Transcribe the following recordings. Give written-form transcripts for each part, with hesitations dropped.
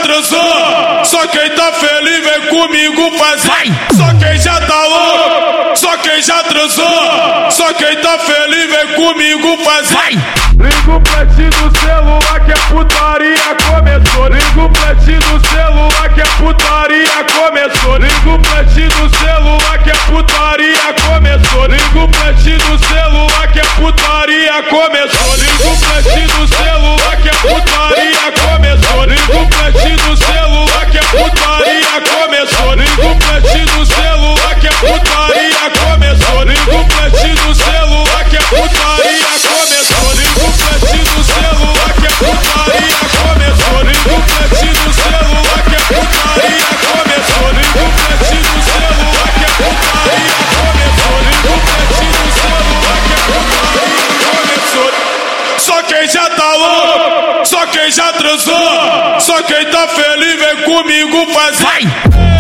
transou, só quem tá feliz vem comigo fazer. Só quem já tá louco, só quem já transou, só quem tá feliz vem comigo fazer. Liga o flash do celular que a putaria começou. Liga o flash do celular que a putaria começou. Liga o flash do celular que a putaria começou. Liga o flash do celular que a putaria começou. Liga o flash do celular que a putaria começou. Liga o flash do celular que a putaria começou. Liga o flash do celular que a putaria começou. Liga o flash do celular que a putaria começou. Liga o flash do celular que a putaria começou. Liga o flash do celular que a putaria começou. Liga o flash do celular que a putaria começou. Liga o flash do celular que a putaria começou. Só quem já tá louco, só quem já transou, só quem tá feliz vem comigo fazer.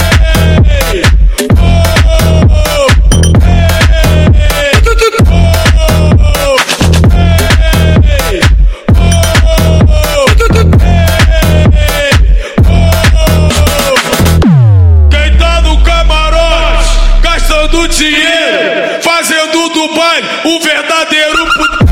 Quem tá no camarote, gastando dinheiro, fazendo do baile o verdadeiro puteiro.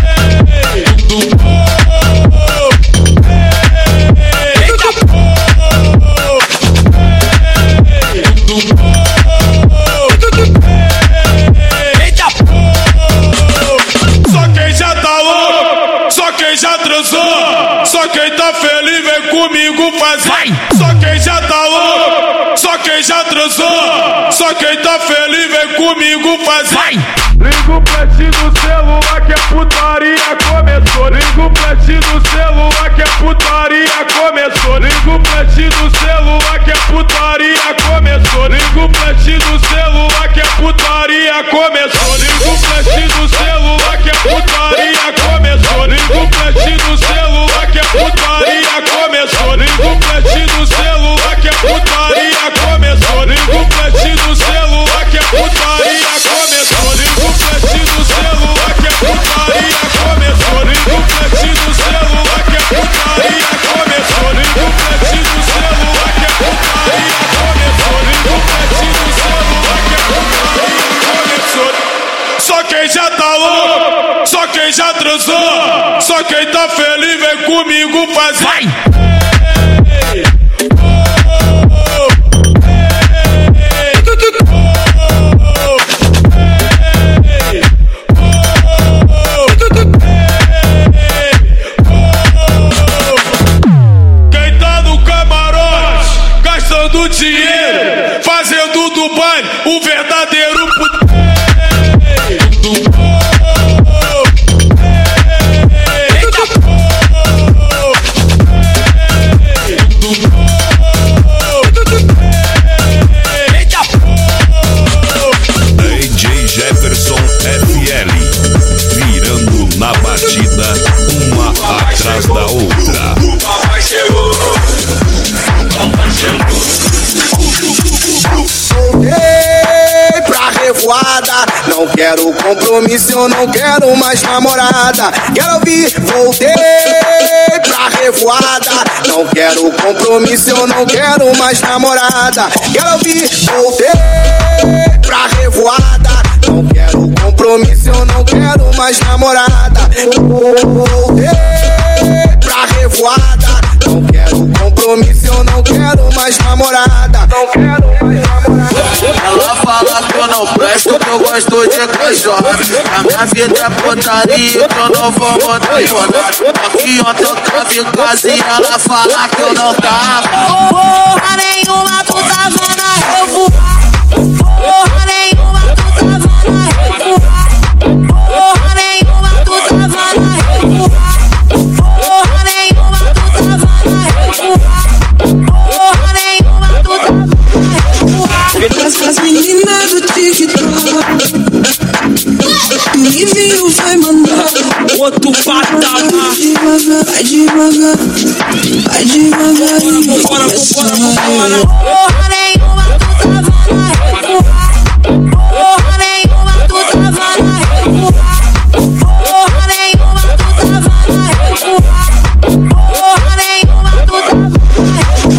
Já transou, só quem tá feliz vem comigo fazer. Só quem já tá louco, só quem já transou, só quem tá feliz vem comigo fazer. Liga o flash do celular que a putaria começou. Liga o flash do celular que a putaria começou. Liga o flash do celular que a putaria começou. Liga o flash do celular que a putaria começou. Liga o flash do celular que a putaria começou. Liga o flash do celular que a putaria começou. Liga o flash do celular que a putaria começou. Liga o flash do celular que a putaria começou. Liga o flash do celular que a putaria começou. Liga o flash do celular que a putaria começou. Liga o flash do celular que a putaria começou. Liga o flash do celular que a putaria começou. Só quem já tá louco, só quem já transou, só quem tá feliz vem comigo fazer. Quem tá no camarote, gastando dinheiro, fazendo do baile o verdadeiro puteiro. DJ Jefferson FL, virando na batida, uma atrás da outra. Voltei pra revoada, não quero compromisso, eu não quero mais namorada. Quero ouvir, voltei pra revoada, não quero compromisso, eu não quero mais namorada. Quero ouvir, voltei pra revoada, não quero compromisso, eu não quero mais namorada. Voltei pra revoada, não quero compromisso, eu não quero mais namorada. Não quero mais namorada. Ela fala que eu não presto, que eu gosto de cachorro. A minha vida é putaria, que eu não vou botar jornada. Aqui ontem eu tava em casa e ela fala que eu não tava. Porra nenhuma, tu tava na revoada. Porra nenhuma, tu tava na revoada. Porra nenhuma, tu tava na revoada. Porra nenhuma, tu tava na revoada. Porra nenhuma, tu tava na revoada. As meninas do TikTok, tu me viu, vai mandar outro patamar. Vai devagar, vai devagarinho. Bora. Porra nenhuma, tu tava na revoada. Porra nenhuma, tu tava na revoada. Porra nenhuma, tu tava na revoada. Porra nenhuma, tu tava na revoada.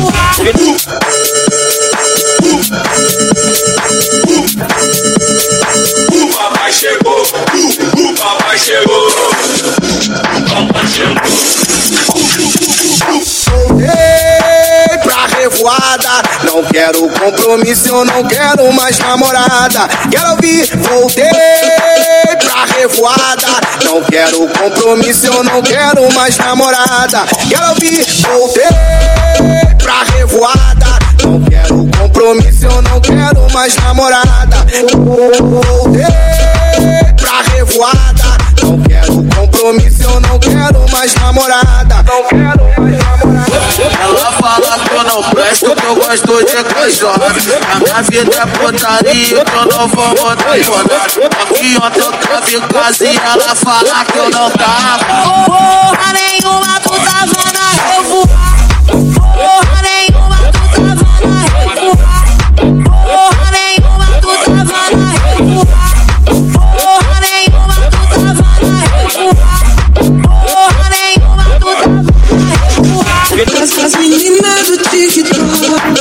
Não quero compromisso, eu não quero mais namorada. Quero ouvir, voltei pra revoada. Não quero compromisso, eu não quero mais namorada. Quero ouvir, voltei pra revoada. Não quero compromisso, eu não quero mais namorada. Voltei pra revoada. Não quero compromisso, eu não quero mais namorada. Não quero mais namorada. Ela fala que eu não presto, que eu gosto de cachorro. A minha vida é putaria, que eu não vou botar embolado. Aqui ontem eu tava em casa e ela fala que eu não tava. Porra nenhuma, tu tava na revoada. Porra nenhuma, tu tava na revoada. Porra nenhuma, tu tava na revoada. Porra nenhuma, tu tava na revoada. Porra nenhuma, tu tava na revoada. As meninas do TikTok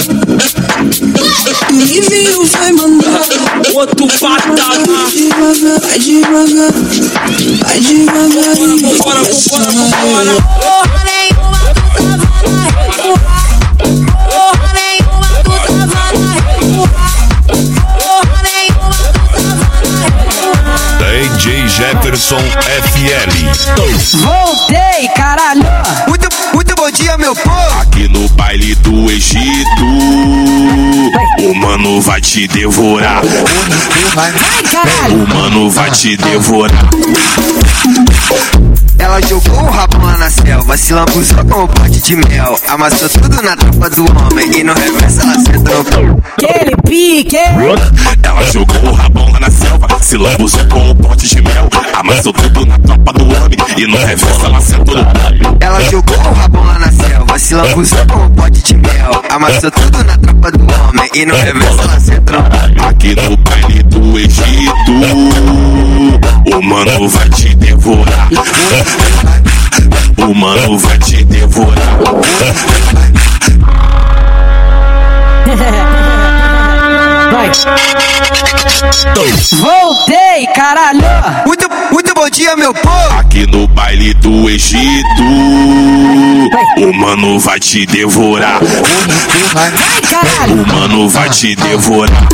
me viu, vai mandar outro patada. Vai devagar, vai devagarinho. Vambora. Porra nenhuma, tu tava na revoada. Porra nenhuma, tu tava na revoada. Porra nenhuma, tu tava na revoada. DJ Jefferson FL. Voltei, caralho. Muito bom dia, meu povo. Aqui no baile do Egito, o mano vai te devorar. Vai, caralho. O mano vai te devorar. Ela jogou o rabo lá na selva, se lambuzou com um pote de mel. Amassou tudo na tropa do homem e no reverso ela sentou. Aquele pique. Ela jogou o rabão lá na selva, se lambuzou com um pote de mel. Amassou tudo na tropa do homem e no reverso ela sentou. Ela jogou o rabo lá na selva, se lambuzou com um pote de mel. Amassou tudo na tropa do homem e no reverso ela sentou. Aqui no baile do Egito, o mano vai te devorar. O mano vai te devorar. Vai. Voltei, caralho. Muito bom dia, meu povo. Aqui no baile do Egito, o mano vai te devorar. Vai, caralho. O mano vai te devorar.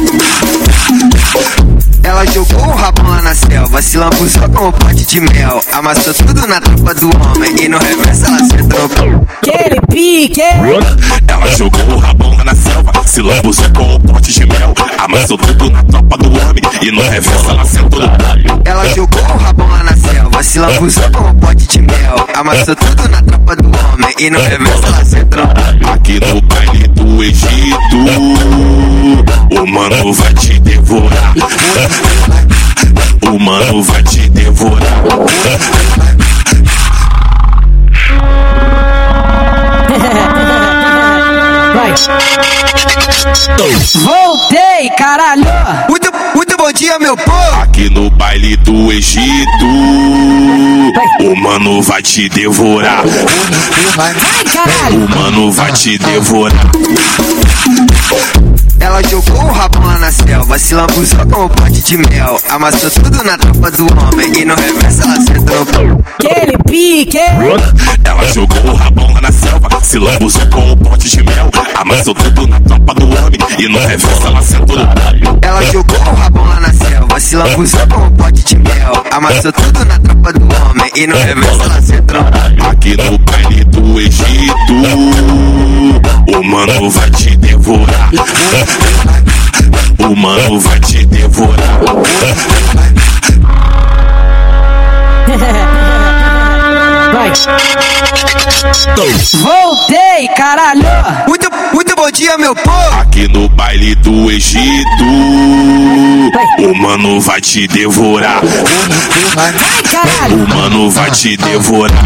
Ela jogou o rabo lá na selva, se lambuzou com um pote de mel. Amassou tudo na tropa do homem e no reverso ela sentou. Aquele pique. Ela jogou o rabão lá na selva, se lambuzou com um pote de mel. Amassou tudo na tropa do homem e no reverso ela sentou. Ela jogou o rabo lá na selva, se lambuzou com um pote de mel. Amassou tudo na tropa do homem e no reverso ela sentou. Aqui no baile do Egito, o mano vai te devorar. O mano vai te devorar. Vai. Voltei, caralho. Muito bom dia, meu povo. Aqui no baile do Egito, o mano vai te devorar. Vai, caralho. O mano vai te devorar. Ela jogou o rabo lá na selva, se lambuzou com um pote de mel. Amassou tudo na tropa do homem e no reverso ela sentou. Aquele pique. Ela jogou o rabão lá na selva, se lambuzou com um pote de mel. Amassou tudo na tropa do homem e no reverso ela sentou. Ela jogou o rabo lá na selva, se lambuzou com um pote de mel. Amassou tudo na tropa do homem e no reverso ela sentou. Aqui no baile do Egito, o mano vai te devorar. O mano vai te devorar. Vai. Voltei, caralho. Muito bom dia, meu povo. Aqui no baile do Egito, o mano vai te devorar. Vai, caralho. O mano vai te devorar.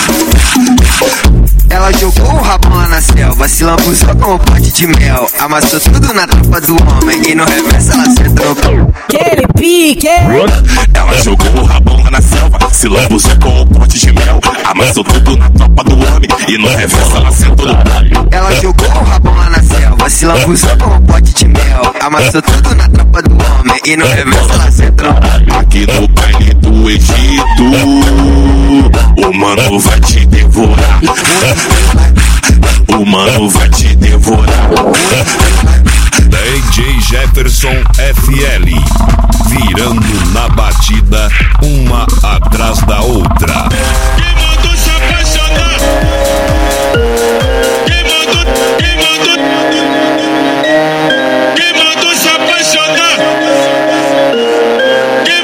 Ela jogou o rabo lá na selva, se lambuzou com um pote de mel. Amassou tudo na tropa do homem e no reverso ela sentou. Aquele pique. Ela jogou o rabão lá na selva, se lambuzou com um pote de mel. Amassou tudo na tropa do homem e no reverso ela sentou. Ela jogou o rabo lá na selva, se lambuzou com um pote de mel. Amassou tudo na tropa do homem e no reverso ela sentou. Aqui no baile do Egito, o mano vai te devorar. O mano vai te devorar. Jefferson FL, virando na batida, uma atrás da outra. Quem mandou se apaixonar? Quem mandou se apaixonar? Quem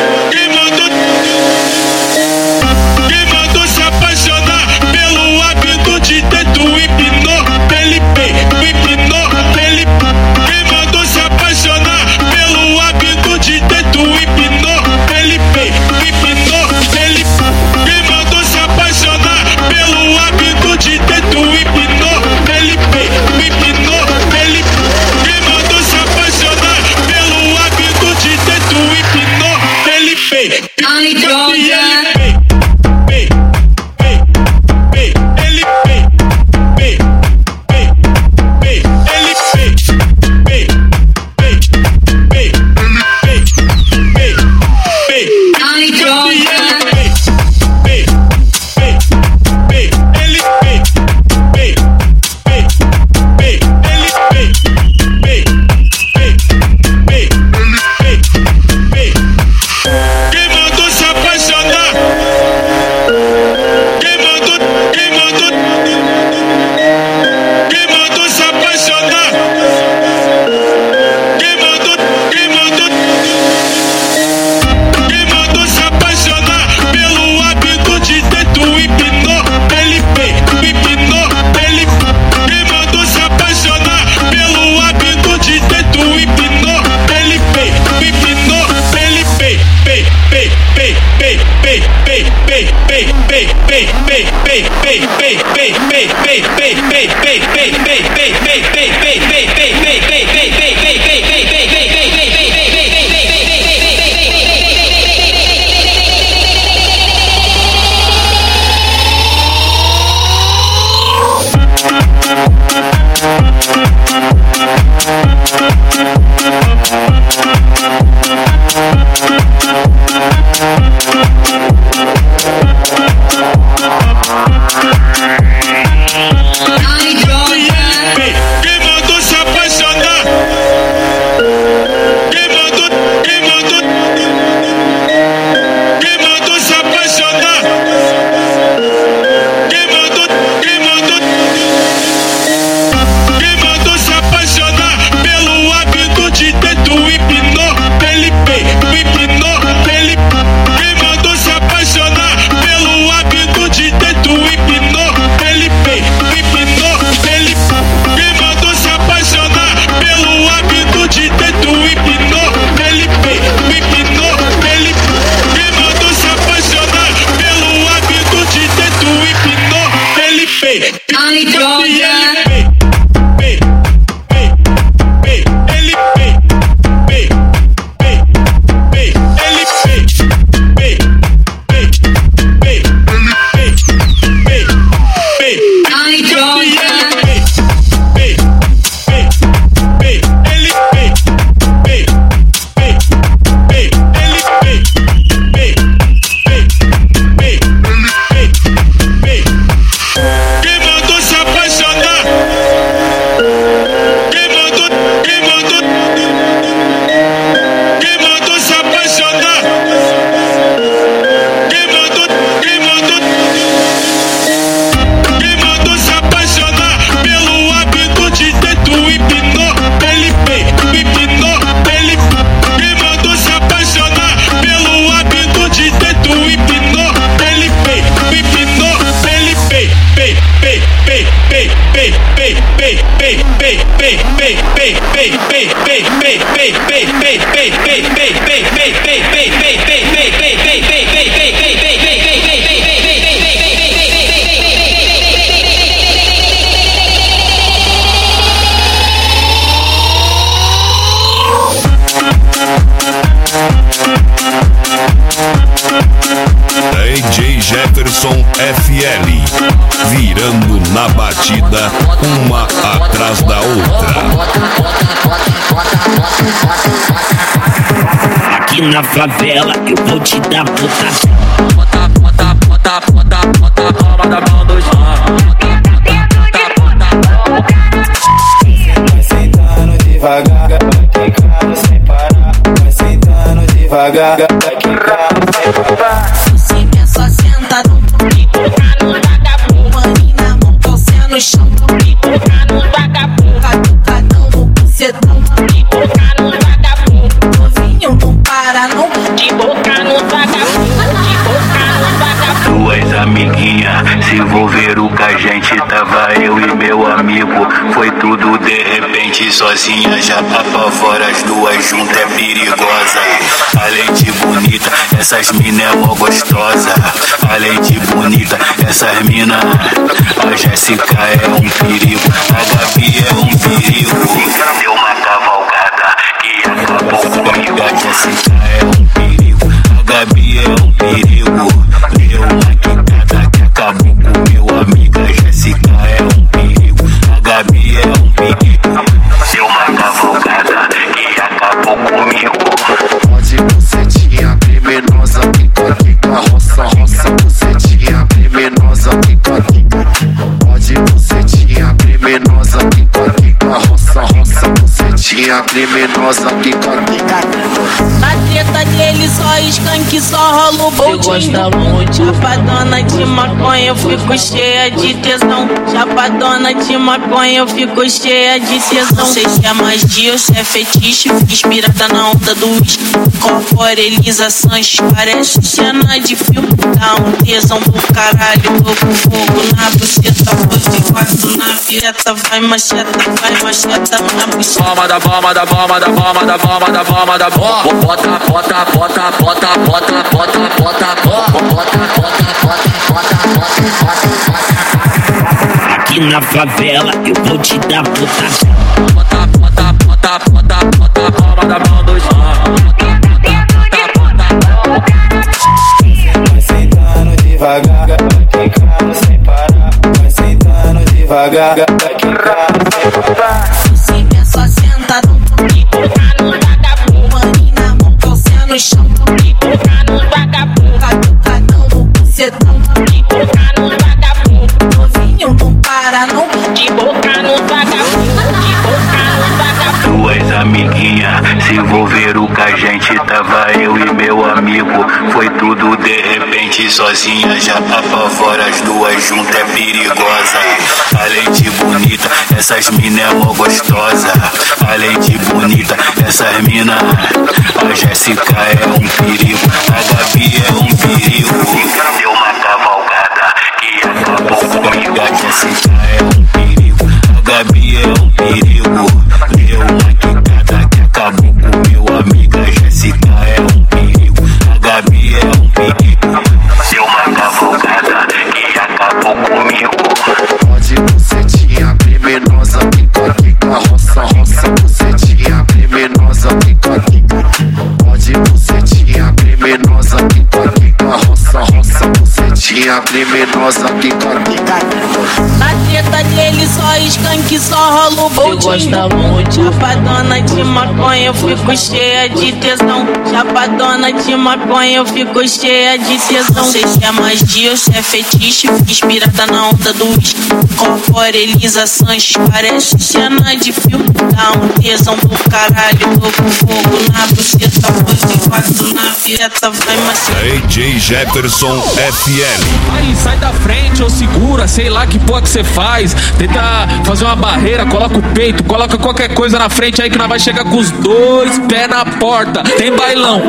mandou se apaixonar pelo hábito de dentro hipnô? Ele hipnô, ele. Quem mandou se apaixonar pelo hábito de dentro hipnô? Ele hipnô, ele. Quem mandou se apaixonar pelo hábito de dentro hipnô? Ele hipnô, ele. Quem mandou se apaixonar pelo hábito de dentro hipnô? Ele Ai, droga. DJ Jefferson FL, virando na batida, uma atrás da outra. Aqui na favela eu vou te dar puta. Bota palma da mão dos Vai sentando devagar, vai quicar. devagar, vai quicar sem parar. Se quer só sentar no pipocar no vagabundo, maninho na mão, calcinha no chão, pipocar no vagabundo, catucadão no bucetão, pipocar no vagabundo, novinho não para não, pipocar no vagabundo, pipocar no vagabundo. Duas amiguinhas se envolveram com a gente, tava eu e meu amigo. Foi tudo de repente, sozinha já tá pra fora. As duas juntas é perigosa. Além de bonita, essas mina é mó gostosa. Além de bonita, essas mina, a Jéssica é um perigo, a Gabi é um perigo. Deu uma cavalgada que acabou comigo. A Jéssica é um perigo, a Gabi é um perigo. Deu uma quicada que acabou com meu amigo. A Jéssica é um perigo, a Gabi é um perigo. Deu uma cavalgada que acabou comigo. Pode bucetinha criminosa, pica, pica, roça, roça, bucetinha criminosa, pica, pica. Pode bucetinha criminosa, pica, pica, roça, roça, bucetinha criminosa, pica, pica. Na treta dele só skunk, só rola o boltinho. Chapadona de maconha, eu fico cheia de tesão. Chapadona de maconha, eu fico cheia de tesão. Sei se é magia ou se é fetiche, fico inspirada na onda do uísque. Corpora Elisa Sanches, parece cena de filme. Dá um tesão do caralho, tô com fogo na buceta. Pode quatro na vireta, vai macheta na buceta. Palma da palma da palma da palma da palma da palma da palma. Bota, bota, bota, bota, bota, bota, bota, bota, bota. Aqui na favela eu vou te dar putação. Bota, bota, bota, bota, bota, palma da mão dos Vai sentando devagar, vai quicando sem parar. Vai sentando devagar, vai quicando sem parar. Se quer só sentar no pipocar no vagabundo, maninho na mão, calcinha no chão, pipocar no vagabundo, catucadão no bucetão, pipocar no vagabundo, novinho não para não, pipocar no vagabundo, pipocar no vagabundo. Duas amiguinhas se envolveram com a gente, tava eu e meu amigo. Foi tudo de repente, sozinha já tá pra fora. As duas juntas é perigosa. Além de bonita, essas mina é mó gostosa. Além de bonita, essas mina, a Jéssica é um perigo, a Gabi é um perigo. Deu uma cavalgada que acabou comigo. A Jéssica é um perigo, a Gabi é um perigo. Deu uma quicada que acabou com meu amigo. A Jéssica é um perigo, a Gabi é um perigo. Deu uma cavalgada que acabou comigo. Pode bucetinha criminosa, pica, pica, roça, roça, bucetinha criminosa, pica, pica. Pode bucetinha criminosa, pica, pica, roça, roça, bucetinha criminosa, pica, pica. Na treta dele só skunk, só rola o boltinho. Chapadona de maconha, eu fico cheia de tesão. Chapadona de maconha, eu fico cheia de tesão. Sei se é magia ou se é fetiche, fico inspirada na onda do uísque. Corpora Elisa Sanches, parece cena de filme. Dá um tesão do caralho, tô com fogo na buceta. Pode quatro na vireta, vai macheta. DJ Jefferson FL. Aí, sai da frente ou segura, sei lá que porra que você faz. Tenta fazer uma barreira, coloca o peito, coloca qualquer coisa na frente aí que nós vai chegar com os dois pés na porta. Tem bailão,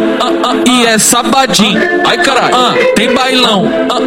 e é sabadinho. Ai caralho, tem bailão,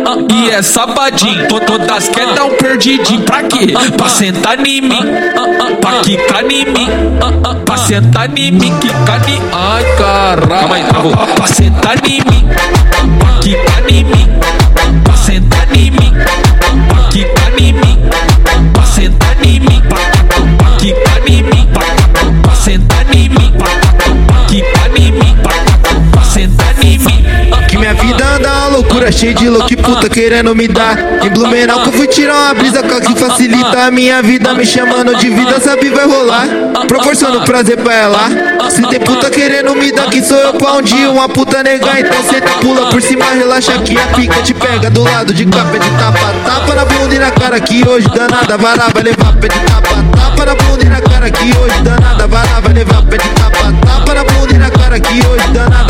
e é sabadinho. Todas quer dar um perdidinho, pra quê? Pra sentar em mim, pra quicar em mim, pra sentar em mim, quicar em mim. Ai caralho, calma aí, travou. Pra sentar em mim, pra quicar em mim, pra sentar em mim, pra quicar em mim, pra sentar em mim, pra quicar em mim, pra sentar em mim, pra quicar em mim, pra sentar em mim. Que minha vida anda uma loucura, cheio de louco e puta querendo me dar. Em Blumenau que eu fui tirar uma brisa que facilita a minha vida. Me chamando de vida, sabe vai rolar, proporcionando prazer pra ela. Se tem puta querendo me dar, que sou eu pra um dia uma puta negar. Então senta, pula por cima, relaxa que a pica te pega do lado de cá, pé de tapa. Tapa na bunda e na cara que hoje danada vai lá, vai levar pé de tapa. Tapa na bunda e na cara que hoje danada vai lá, vai levar pé de tapa. Tapa na bunda e na cara que hoje danada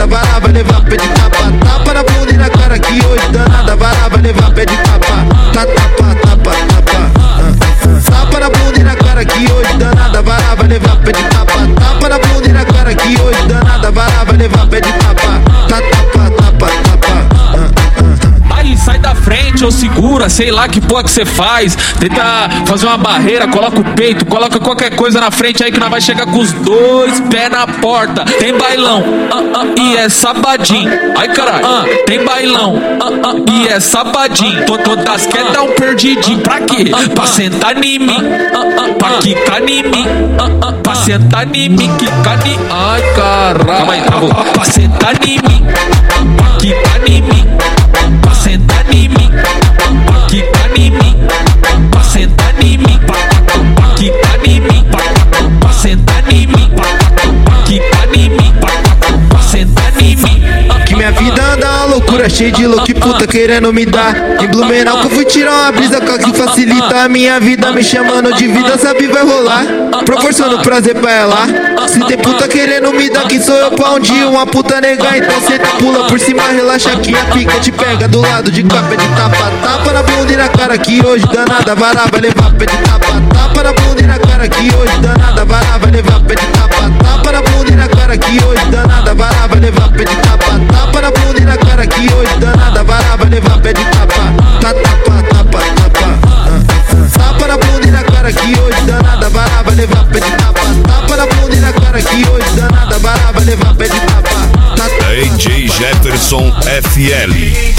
danada, vai levar pé de tapa. Tapa na bunda e na cara que hoje danada, vai levar pé de tapa. Tapa, tapa, tapa. Tapa na bunda e na cara que hoje danada, vai levar pé de tapa. Tapa na bunda e na cara que hoje danada, vai levar pé de tapa. Tapa, tapa, tapa. Aí sai da frente ou segura, sei lá que porra que você faz. Tenta fazer uma barreira, coloca o peito, coloca qualquer coisa na frente aí que nós vai chegar com os dois pés na porta. Tem bailão, e é sabadinho. Ai caralho, tem bailão, e é sabadinho. Todas quer dar um perdidinho, pra quê? Pra sentar em mim, pra quicar em mim, pra sentar em mim, quicar em mim. Ai caralho, calma aí, travou. Pra sentar em mim, pra quicar em mim, pra sentar em mim, pra quicar em mim, pra sentar em mim, pra quicar em mim, pra sentar em mim, pra quicar em mim, pra sentar em mim. Que minha vida anda uma loucura, cheia de louco e puta querendo me dar. Em Blumenau que eu fui tirar uma brisa que facilita a minha vida. Me chamando de vida, sabe vai rolar, proporcionando prazer pra ela. Se tem puta querendo me dar, quem sou eu pra um dia uma puta negar? Então senta, pula por cima, relaxa que a pica te pega do lado de cá, pé de tapa. Tapa na bunda e na cara que hoje danada, vai levar pé de tapa. Tapa na bunda e na cara que hoje danada, vai levar pé de tapa. Tapa na bunda e na cara que hoje danada, vai levar pé de tapa. Tapa na bunda e na cara que hoje danada, vai levar pé de tapa. Tapa, tapa, tapa. Tapa na bunda e na cara que hoje danada, vai levar pé de tapa. Tapa na bunda e na cara que hoje danada, vai levar pé de tapa. DJ Jefferson FL.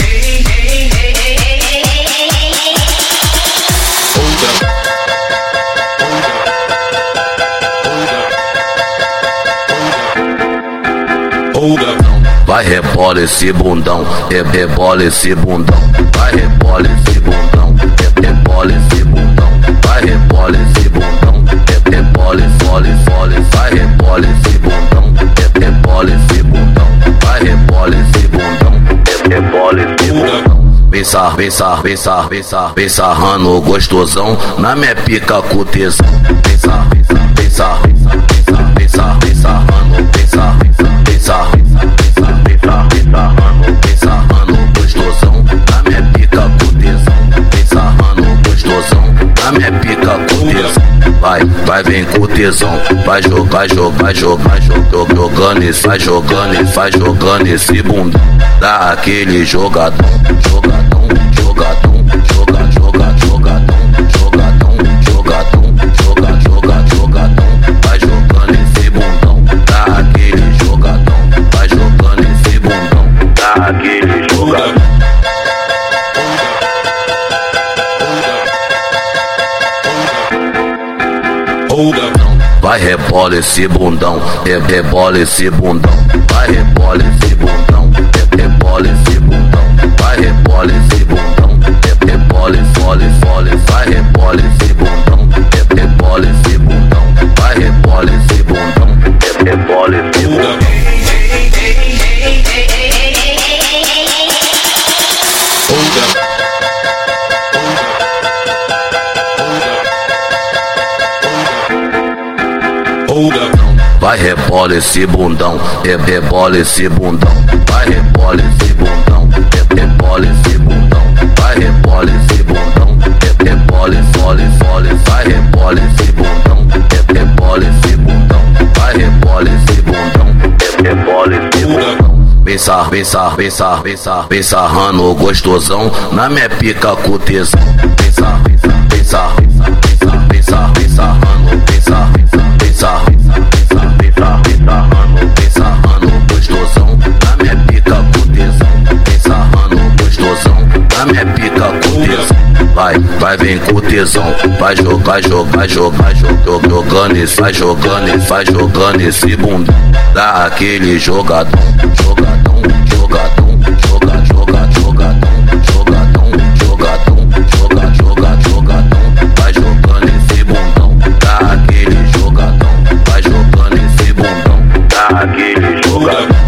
Vai rebola esse bundão, rebola esse bundão. Vai rebola esse bundão, rebola esse bundão. Vai rebola esse bundão, rebola esse, vai rebola esse bundão, rebola esse bundão. Vai rebola esse bundão, rebola esse bundão. Vem sarrando gostosão na minha pica com tesão. Vem sarrando gostosão na minha pica com tesão. Vem sarrando gostosão na minha pica com tesão. Vai vem com tesão, vai jogando esse bundão. Dá aquele jogadão. Vai jogando esse bundão, dá aquele jogadão. Vai jogando esse bundão, dá aquele jogadão. Vai rebola esse bundão, rebola esse bundão. Vai rebola esse bundão, rebola esse bundão. Vai rebola esse bundão, rebola esse, vai rebola esse bundão, rebola esse bundão. Vai rebola esse bundão, rebola esse bundão. Vai rebola esse bundão, rebola esse bundão. Vai rebola esse bundão, rebola esse bundão. Vai rebola esse bundão, rebola esse, vai rebola esse bundão, rebola esse bundão. Vai rebola esse bundão, rebola esse bundão. Vem sarrando gostosão na minha pica com tesão. Vem sarrando gostosão na minha pica com tesão. Vem sarrando gostosão na minha pica com tesão. Vai vem com tesão, vai jogando esse bundão. Dá aquele jogadão. Vai jogando esse bundão, dá aquele jogadão. Vai jogando esse bundão, dá aquele jogadão.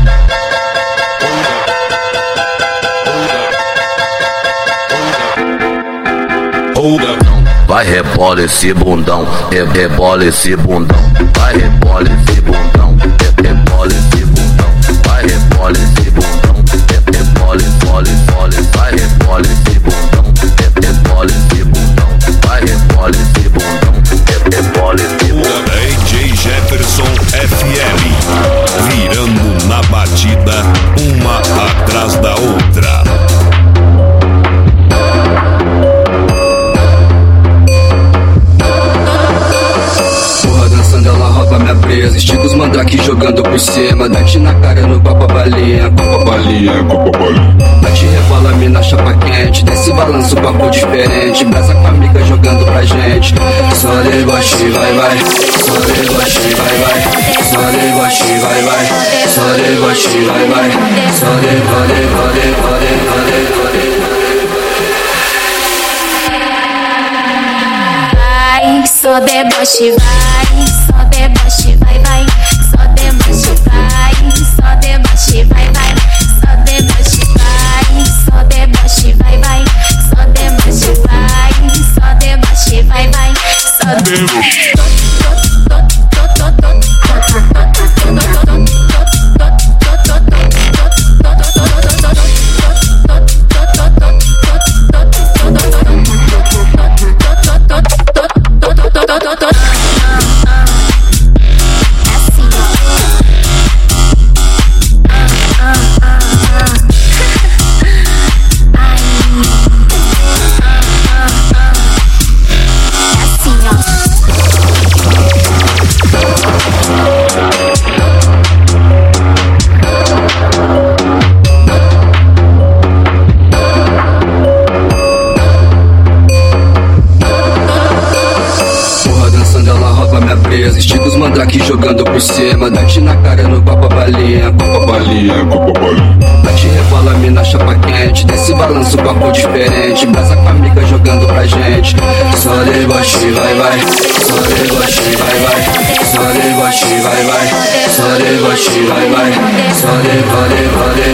Vai rebola esse bundão, rebola esse bundão. Vai rebola esse bundão, rebola esse bundão. Vai rebole esse bundão, rebole, rebole, rebole, vai rebole esse bundão, rebole esse bundão, vai rebole esse bundão, rebole esse bundão. DJ Jefferson FL, virando na batida, uma atrás da outra. Ela rouba minha presa, estica os mandrake jogando por cima. Date na cara no copa balinha, copa balinha, copa balinha. Bate rebola, mina chapa quente, desce balança, o papo diferente. Brasa com a amiga jogando pra gente. Só deboche, vai, vai. Só deboche, vai, vai. Só deboche, vai, vai. Só deboche, vai, vai. Só deboche, vai. Só deboche, vai. Só deboche, vai, vai. Só deboche, vai. Só deboche, vai, vai. Só deboche, vai. Só deboche, vai, vai. Só deboche, vai. Só deboche, vai, vai. Só deboche. Estica os mandrake jogando por cima. Date na cara no copa balinha, copa balinha, copa balinha. Bate rebola, mina chapa quente, desce balança, o papo diferente. Brasa com a amiga jogando pra gente. Só deboche, vai, vai. Só deboche, vai, vai. Só deboche, vai, vai. Só deboche, vai, vai. Só deboche,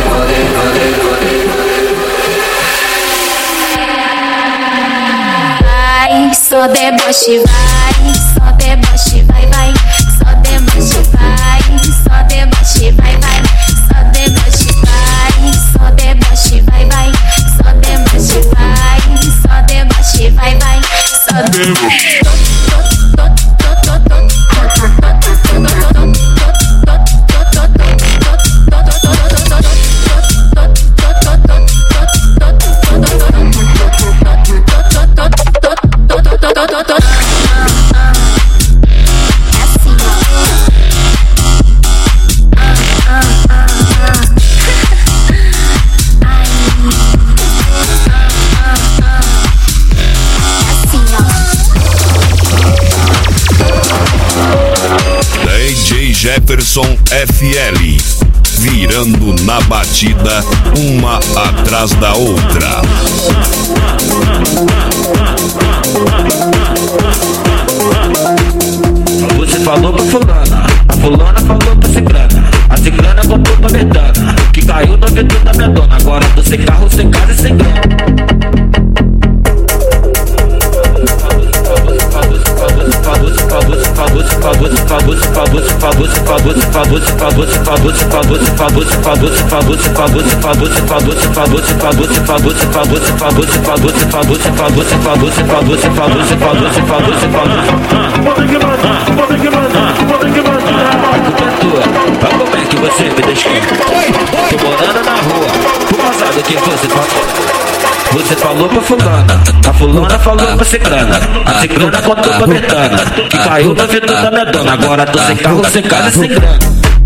vai. Só deboche, vai. Só deboche, vai, vai. Só deboche, vai. Só deboche, vai, vai. Só deboche, vai. Só deboche, vai, vai. Só deboche, vai. Só deboche, vai, vai. Só deboche. Jefferson FL, virando na batida, uma atrás da outra. Você falou pra fulana, a fulana falou pra ciclana, a ciclana contou pra medana, que caiu no vidro da minha dona. Agora tô sem carro, sem casa e sem grana. Como é que você me desculpa? Tô morando na rua, por causa do que você falou. Você falou pra fulana, a fulana falou pra ciclana, a ciclana contou pra metana, que caiu no vidro da minha dona. Agora tô sem carro, sem casa e sem grana.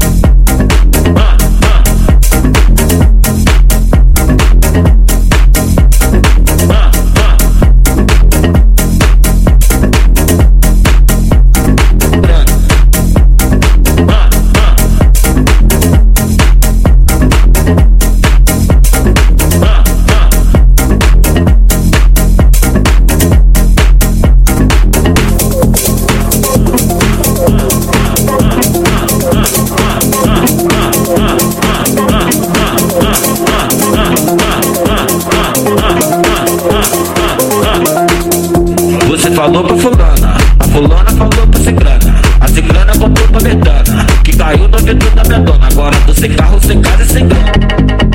Você falou pra fulana, a fulana falou pra ciclana, a ciclana contou pra metana, que caiu no vidro da minha dona. Agora tô sem carro, sem casa e sem grana.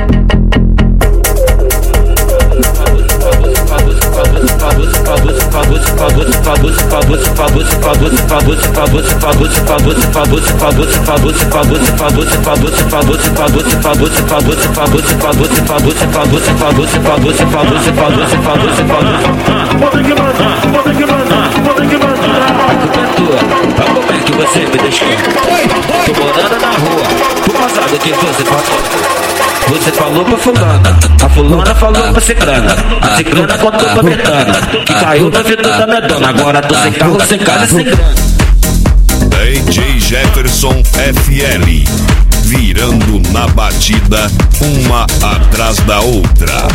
Como é que você me deixou? Tô morando na rua, tô passado que você falou. Você falou pra fulana, a fulana falou pra ciclana, a ciclana contou pra metana, que caiu na vida da minha dona. Agora tô sem carro, sem casa e sem grana. DJ Jefferson FL, virando na batida, uma atrás da outra.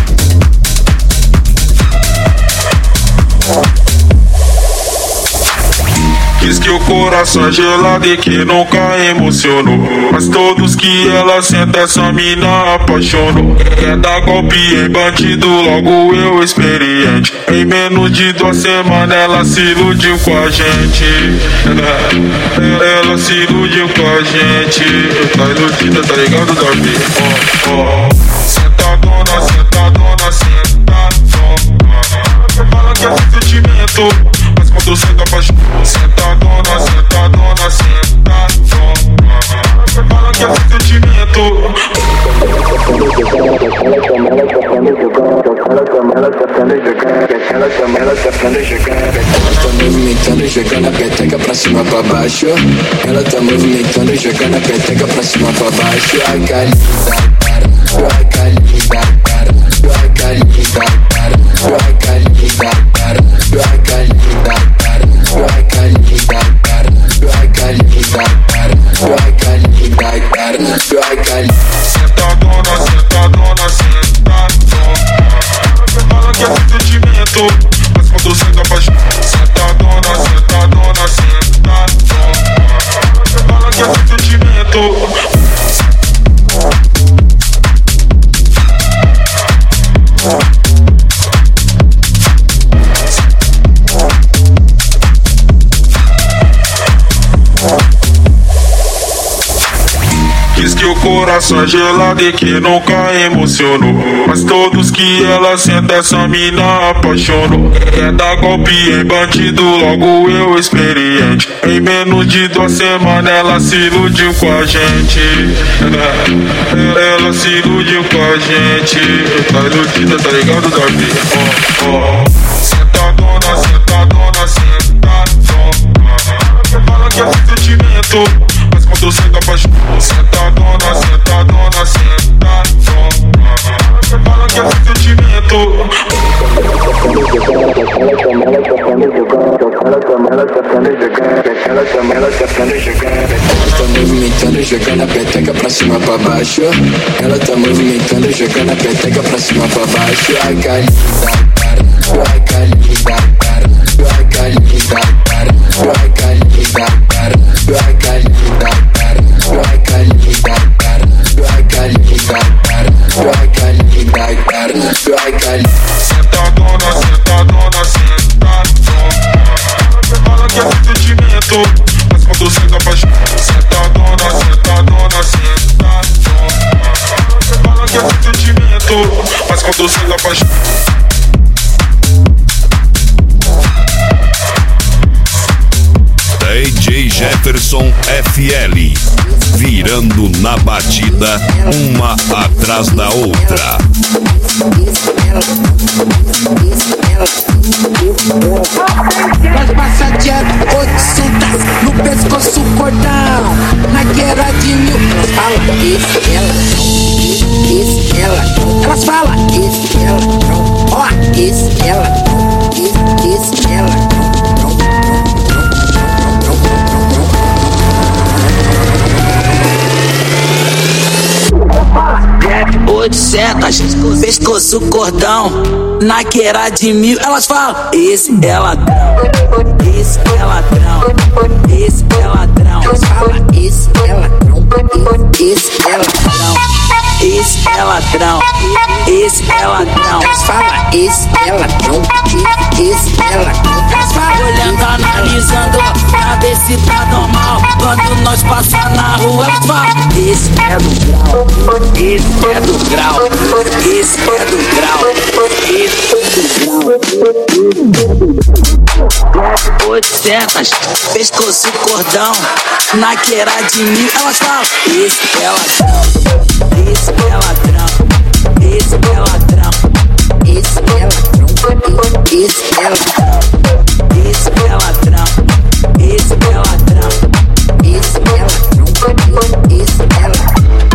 Diz que o coração é gelado e que nunca emocionou, mas todos que ela senta essa mina apaixonou. Quer dar golpe em bandido, logo eu experiente. Em menos de 2 semanas ela se iludiu com a gente. Ela se iludiu com a gente. Tá iludida, tá ligado, Davi? Sentadona, sentadona, sentadona. Fala que é sentimento, mas quando senta apaixona. Sentadona, sentadona, sentadona. Fala que é sentimento. Ela tá movimentando, jogando a peteca pra cima pra baixo. Ela tá movimentando, jogando a peteca pra cima pra baixo. Ai, calida, ai, calida, ai, calida, ai, calida, ai, calida, ai, calida, ai, calida, ai, calida. Sentadona, sentadona, sentadona. Fala que é sentimento, mas quando senta apaixona. Sentadona, sentadona, sentadona. Fala que é sentimento. Diz que o coração é gelado e que nunca emocionou, mas todos que ela senta essa mina apaixonou. Quer dar golpe em bandido, logo eu experiente. Em menos de 2 semanas ela se iludiu com a gente. Ela se iludiu com a gente. Tá iludida, tá ligado, Davi? Sentadona, sentadona, sentadona. Fala que é sentimento, mas quando senta apaixona. Sentadona, sentadona, sentadona. Fala que é sentimento. Ela tá movimentando, jogando a peteca pra cima pra baixo. Ela tá movimentando, jogando a peteca pra cima pra baixo. Ai, calida, ai, calida, ai, calida, ai, calida, ai, calida, ai, calida, ai, calida, ai, calida. Sentadona, sentadona, sentadona. Fala que é sentimento, mas quando senta apaixona. Sentadona, sentadona, sentadona. Fala que é sentimento, mas quando senta apaixona. DJ Jefferson FL, virando na batida, uma atrás da outra. Nós passa direto 800 no pescoço cordão. Na guerra de 1000 elas falam esse ela. Elas falam esse ela. Ó, esse ela. Esse ela. Rap 800, pescoço cordão. Na queira de 1000, elas falam: esse é ladrão, esse é ladrão, esse é ladrão. Elas falam: esse é ladrão, esse é ladrão, esse é ladrão, esse é ladrão. Elas falam: esse é ladrão, esse é ladrão. Elas falam: olhando, analisando pra ver se tá normal. Quando nós passar na rua, elas falam: esse é do grau, esse é do grau, esse é do grau, esse é do grau. 800, pescoço cordão, na queira de 1000, elas falam: esse é ladrão, esse é ladrão, esse é ladrão, esse é ladrão, esse é ladrão, esse é ladrão, esse é ladrão, esse é ladrão, esse é ladrão.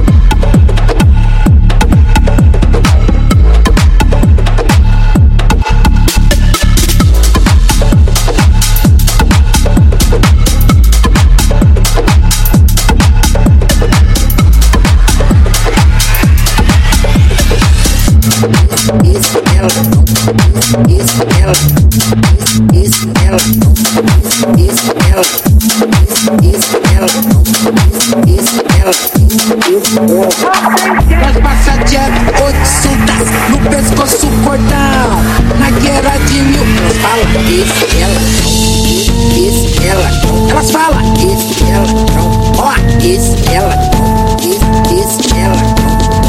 Nós passa direto 800 no pescoço cordão, na guerra de 1000. Elas falam: esse é ladrão, esse é ladrão. Elas falam: esse é ladrão, ó, esse é ladrão, esse é ladrão.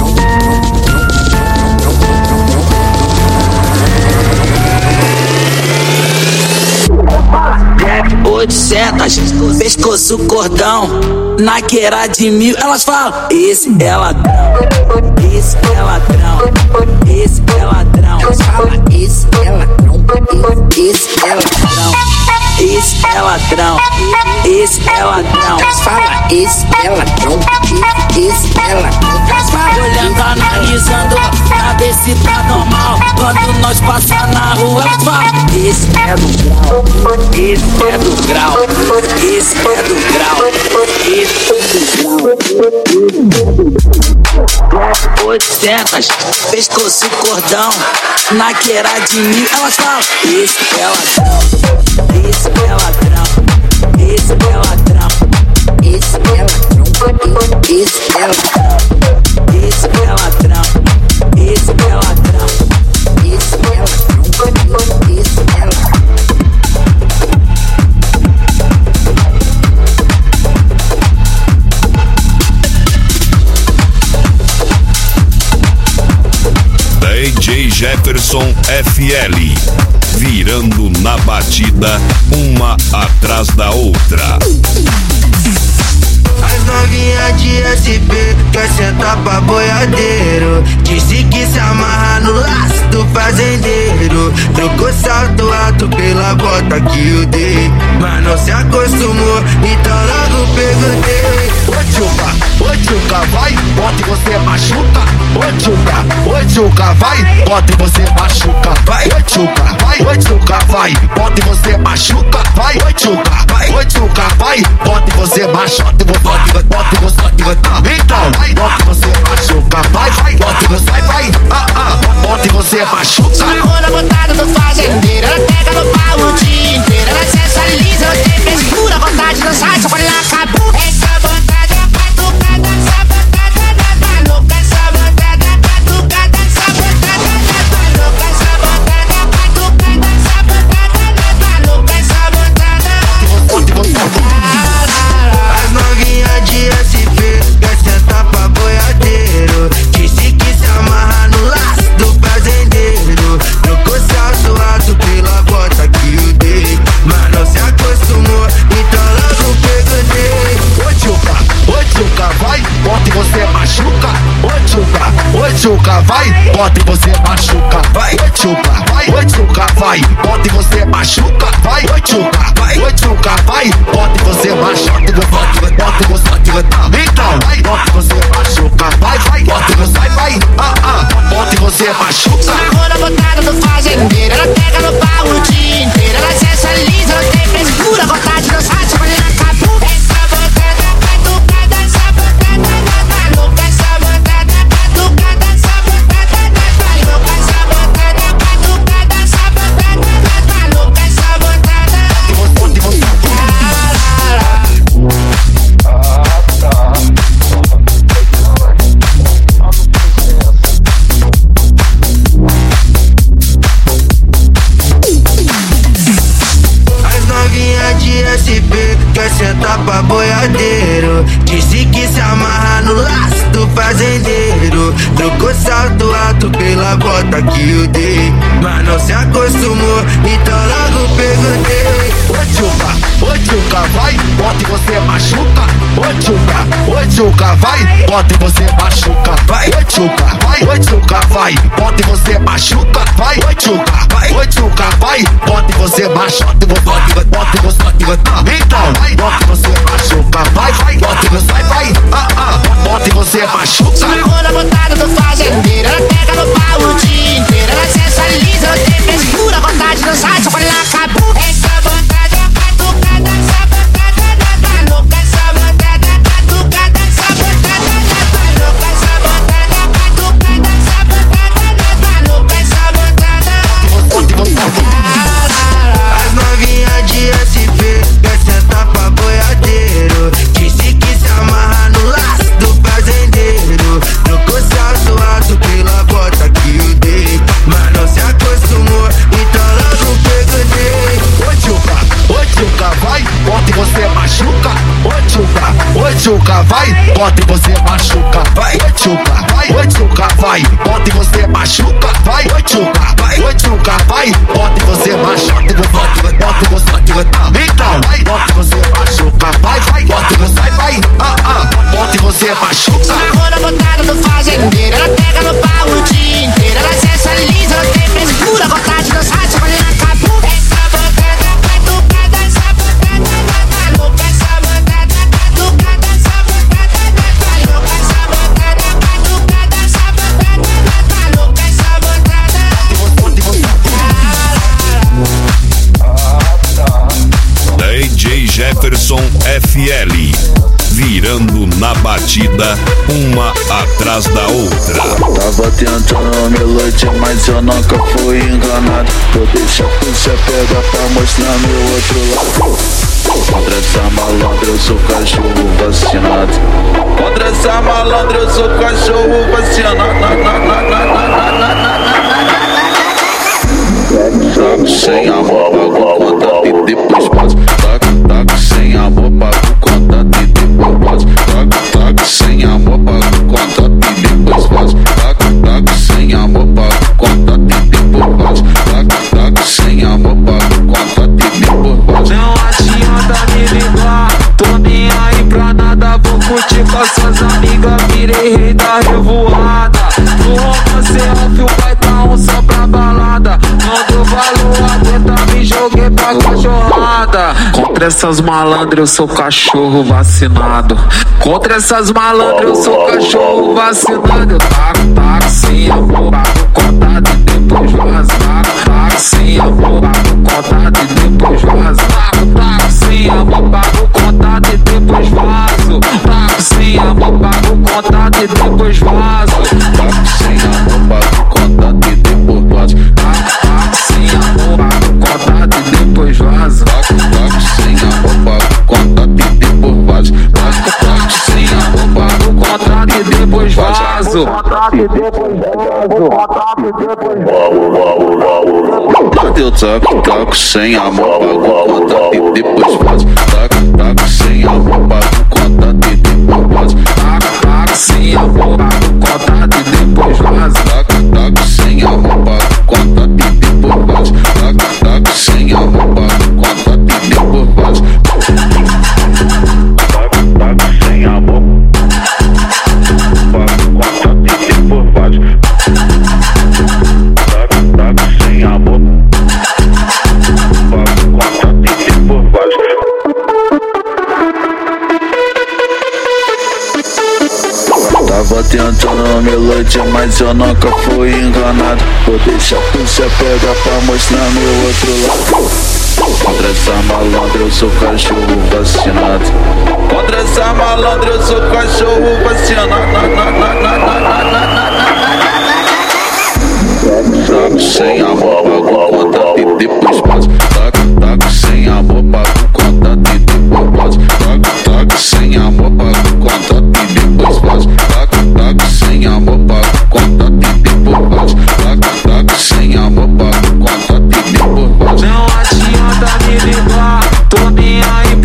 800, pescoço cordão, na queira de 1000, elas falam: esse é ladrão, esse é ladrão, esse é ladrão. Elas falam: esse é ladrão, esse é ladrão, esse é ladrão, esse é ladrão. Elas falam: esse é ladrão, esse é ladrão. Elas falam: olhando, analisando pra ver se tá normal. Quando nós passar na rua, elas falam: esse é do grau, esse é do grau, esse é do grau, esse é do grau. 800, pescoço cordão, na queira de 1000, elas falam: esse é ladrão, esse é ladrão, esse é ladrão, esse é ladrão, esse é ladrão, esse é ladrão, esse é ladrão, esse é ladrão, esse é ladrão. DJ Jefferson FL, virando na batida, uma atrás da outra. As novinhas de SP quer sentar pra boiadeiro. Disse que se amarra no laço do fazendeiro. Trocou salto alto pela bota que eu dei, mas não se acostumou, então logo perguntei: ô tchuca, vai, bota e você machuca. Ô tchuca, vai, bota e você machuca. Vai, ô tchuca, vai, bota e você machuca. Vai, ô tchuca, vai, bota e você machuca. Bota e você então, bota e você machuca. Vai, bota e você vai, bota e você machuca. Só na roda botada do fazendeiro, ela pega no pau o dia inteiro. Ela sensualiza, não tem frescura, vontade de dançar, só quando ela acabou. Essa vontade é batucada, essa vontade é maluca. Essa vontade é batucada, essa vontade é maluca. Essa vontade é batucada, essa vontade é maluca. Essa vontade é... As novinhas de SP quer sentar pra boiadeiro. Disse que se amarra no laço do fazendeiro. Trocou salto alto pela bota que eu dei, mas não se acostumou, então logo perguntei: ô tchuca, vai, bota e você machuca. Ô tchuca, vai, bota e você machuca. Vai, ô tchuca, vai, bota e você machuca. Vai, ô tchuca, vai, bota e você machuca. Bota e você então, bota e você machuca. Vai, bota e você vai, bota e você machuca. Só na roda botada do fazendeiro, ela pega no pau o dia inteiro. Ela sensualiza, não tem frescura, vontade de dançar, só quando ela acabou. Essa vontade é batucada, essa vontade é maluca. Essa vontade é batucada, essa vontade é maluca. Essa vontade é batucada, essa vontade é maluca. Essa vontade SP, quer sentar pra boiadeiro. Disse que se amarra no laço do fazendeiro. Trocou salto alto pela bota que eu dei, mas não se acostumou, então logo perguntei. Ô tchuca, vai, bota e você machuca. Ô tchuca, vai, bota e você machuca. Vai, ô tchuca, vai, bota e você machuca. Vai, ô tchuca, vai, bota e você machuca. Bota e você então, bota e você machuca. Vai, bota e você vai, bota e você machuca. Amarrou na botada do fazendeiro, ela pega no pau o dia inteiro. Ela sensualiza, não tem frescura, vontade de dançar, só quando ela acabou. Essa vontade é catucada, essa vontade é louca, essa vontade é catucada, essa vontade é louca, essa vontade é catucada, essa vontade é louca, essa vontade é. As novinhas de SP, quer sentar pra boiadeiro. Disse que se amarra no laço do fazendeiro. Trocou salto alto pela bota que eu dei, mas não se acostumou, então logo perguntei. Ô tchuca, vai, bota e você machuca. Ô tchuca, vai, bota e você machuca. Vai, ô tchuca, vai, bota e você machuca. Vai, ô tchuca, vai, bota e você machuca. Bota e você então, bota e você machuca. Vai, bota e você vai, bota e você machuca. Amarrou na botada do fazendeiro, ela pega no pau o dia inteiro. Ela sensualiza, não tem frescura, vontade de dançar, só quando ela acabou. Essa vontade é catucada, essa vontade é louca, essa vontade é catucada, essa vontade é louca, essa vontade é catucada, essa vontade é louca, essa vontade é. DJ Jefferson FL, virando na batida, uma atrás da outra. Tava tentando me iludir, mas eu nunca fui enganado. Vou deixar você pegar pra mostrar meu outro lado. Contra essa malandra eu sou cachorro vacinado. Contra essa malandra eu sou cachorro vacinado. Taco sem amor, pago o contato e depois passo. Taco sem amor, pago o contato e depois passo. Taco sem amor, pago o contato e depois passo. Taco sem amor, pago o contato e depois passo. Taco sem amor, pago o contato e depois passo. Não adianta me ligar, tô nem aí pra nada. Vou curtir com as suas amigas, virei rei da revoada. No romance off, o pai tá um só pra balada. Não dou valor, aguenta, me joguei pra cachorrada. Contra essas malandras eu sou cachorro vacinado. Contra essas malandras eu sou cachorro vacinado. Eu taco sem amor, pago contato e depois vazo. Taco sem amor, pago contato e depois vazo. Taco sem amor, pago contato e depois vazo. Taco sem amor, pago contato e depois vazo. Taco sem amor, pago contato e depois vazo. Taco sem amor, pago contato e depois vazo. Taco sem amor, pago contato e depois vazo. Taco sem amor, pago contato e depois vazo. Eu taco sem amor, pago contato e depois vazo. Taco sem amor, pago contato e depois vazo. Taco sem amor, pago contato e depois vazo. Taco sem amor, pago contato e depois vazo. Taco sem amor, pago contato e depois vazo. Taco sem amor, pago contato e depois vazo. Taco sem amor, pago contato e depois vazo. Tava tentando me iludir, mas eu nunca fui enganado. Vou deixar você pegar pra mostrar meu outro lado. Contra essa malandra eu sou cachorro vacinado. Contra essa malandra eu sou cachorro vacinado. Taco sem amor, pago contato e depois passo. Taco sem amor, pago contato e depois passo. Taco sem amor, pago contato e depois passo. Taco sem amor, pago contato e depois passo. Taco sem amor, pago contato e depois passo. Não adianta me ligar, tô nem aí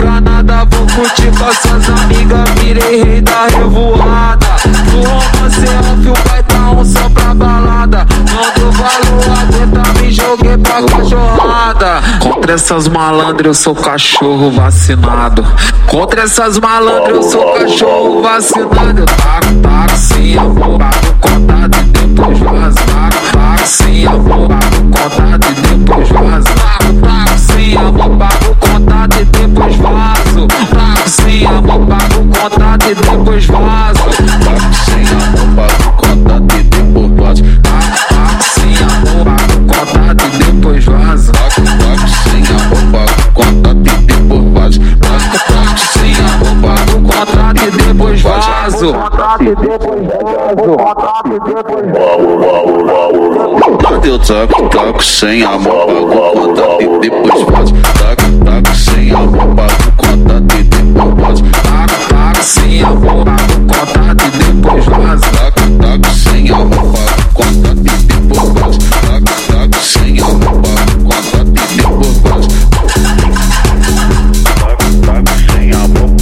Contra essas malandras eu sou cachorro vacinado. Contra essas malandras eu sou cachorro vacinado. Eu taco sim, amor, pago contato e depois vazo. Taco sim, amor, pago contato e depois vazo. Taco sim, amor, pago contato e depois vazo. Taco sim, amor, pago contato e depois vazo. Taco sim, amor, pago contato e depois vazo. Taco sim, amor, pago contato e depois vazo. Taco sim, amor, pago contato e depois vazo. Taco sim, amor, pago contato e depois vazo. Eu taco sem amor, pago contato e depois vazo. Taco sem amor, pago contato e depois vazo. Taco sem amor, pago contato e depois vazo. Taco sem amor, pago contato e depois vazo. Taco sem amor, pago contato e depois vazo. Taco sem amor,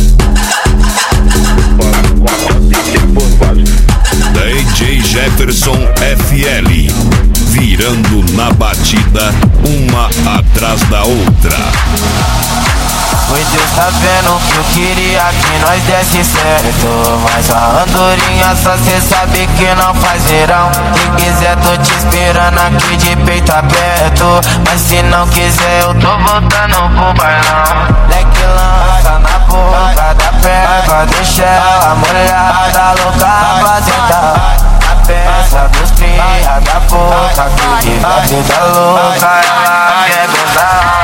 pago contato e depois vazo. DJ Jefferson FL, virando na batida, uma atrás da outra. Pois Deus tá vendo que eu queria que nós desse certo, mas a andorinha só cê sabe que não faz verão. Se quiser tô te esperando aqui de peito aberto, mas se não quiser eu tô voltando pro bailão. Leque lança na boca da perna, deixa ela molhada, louca pra sentar. A peça dos cria da boca, que vive a vida louca, ela quer gozar.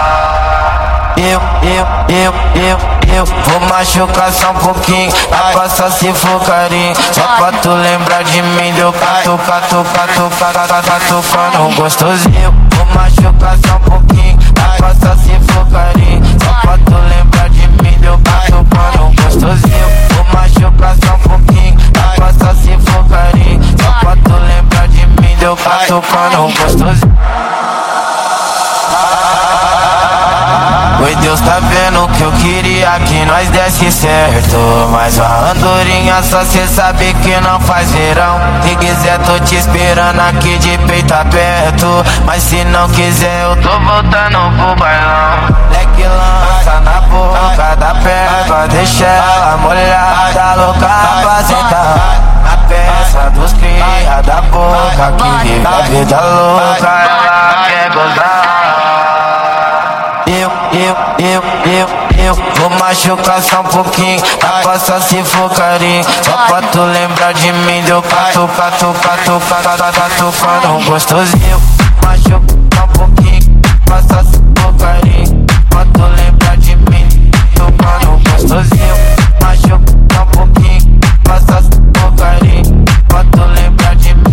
Eu vou machucar só um pouquinho, a só se for carinho. Só pra tu lembrar de mim, deu catucando gostosinho. Vou machucar só um pouquinho, a só se for carinho. Só pra tu lembrar de mim, deu catucando gostosinho. Vou machucar só um pouquinho, a só se for carinho. Só pra tu lembrar de mim, deu catucando gostosinho. Oi, Deus tá vendo que eu queria que nós desse certo, mas a andorinha só cê sabe que não faz verão. Se quiser tô te esperando aqui de peito aberto, mas se não quiser eu tô voltando pro bailão. Leque lança na boca da perna, deixa ela molhada, louca pra sentar. A peça dos cria da boca, que vive a vida louca, ela quer gozar. Eu vou machucar só um pouquinho, a só se for carinho. Só pra tu lembrar de mim, deu catucando gostosinho. Machuca só um pouquinho, a só se for carinho. Pra tu lembrar de mim, tocando gostosinho. Machuca só um pouquinho, a só se for carinho. Pra tu lembrar de mim.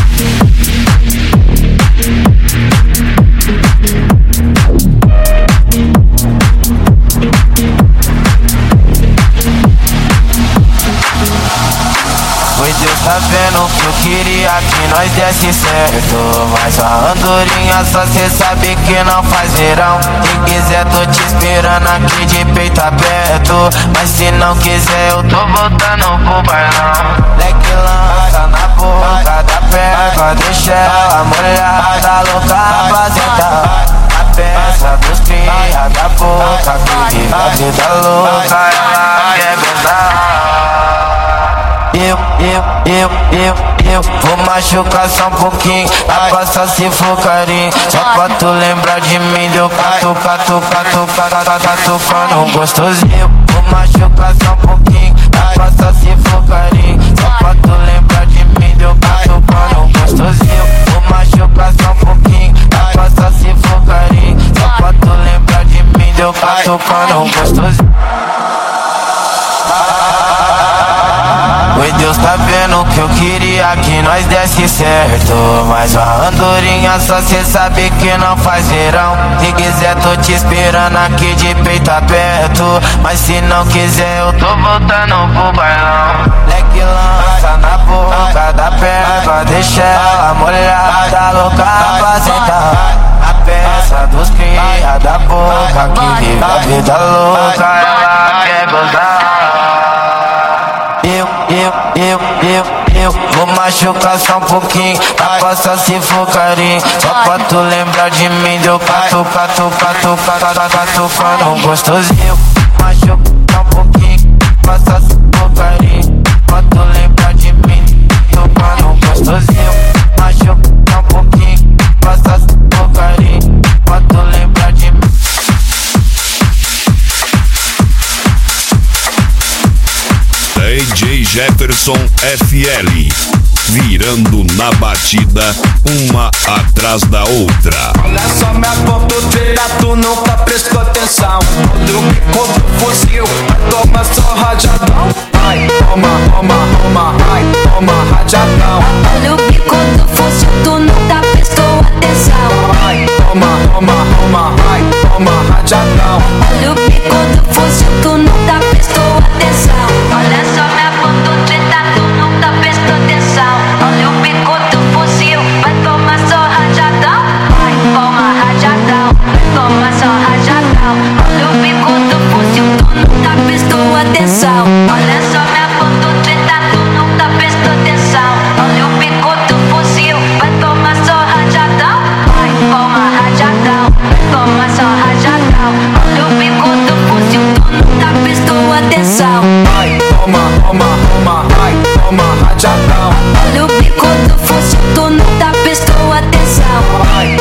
Pois Deus tá vendo que eu queria que nós desse certo, mas a andorinha só cê sabe que não faz verão. Se quiser tô te esperando aqui de peito aberto, mas se não quiser eu tô voltando pro bailão. Leque lança na boca da perna, deixa ela molhada, louca pra sentar. A peça dos cria da boca, que vive a vida louca, ela quer gozar. Eu vou machucar só um pouquinho, a só se for carinho. Só pra tu lembrar de mim, deu catucando gostosinho. Vou machucar só um pouquinho, a só se for carinho. Só pra tu lembrar de mim, deu catucando gostosinho. Vou machucar só um pouquinho, a só se for carinho. Só pra tu lembrar de mim, deu catucando gostosinho. Oi, Deus tá vendo que eu queria que nós desse certo, mas a andorinha só cê sabe que não faz verão. Se quiser tô te esperando aqui de peito aberto, mas se não quiser eu tô voltando pro bailão. Leque lança na boca da perna, deixa ela molhada, louca pra sentar. A peça dos cria da boca, que vive a vida louca, ela quer gozar. Eu vou machucar machucar só um pouquinho, vai passar se for carinho. Só pra tu lembrar de mim, deu catu, catucando gostosinho. Machucar um pouquinho, passar se for carinho. Pra tu lembrar de mim, tocando gostosinho. Machucar um pouquinho, passar se for carinho. Pra tu lembrar de mim. DJ Jefferson FL, virando na batida, uma atrás da outra. Olha só minha pontudeira, tu nunca prestou atenção. Olha o bico do fuzil, vai tomar só rajadão. Ai, toma, ai, toma rajadão. Olha o bico do fuzil, tu nunca prestou atenção. Ai, toma, ai, toma rajadão. Olha o bico do fuzil, tu nunca prestou atenção. Olha só minha pontudeira, tu nunca prestou atenção. Olha o bico do fuzil, vai tomar só rajadão. Ai, toma rajadão, vai tomar só rajadão. Olha o bico do fuzil, tu nunca prestou atenção. Olha só minha pontudeira, tu nunca prestou atenção. Olha o bico do fuzil, vai tomar só rajadão. Ai, toma rajadão, vai tomar só rajadão. Olha o bico do fuzil, tu nunca prestou atenção. Ai, toma, ai, toma rajadão. Olha o bico do fuzil, tu nunca prestou atenção. Ai,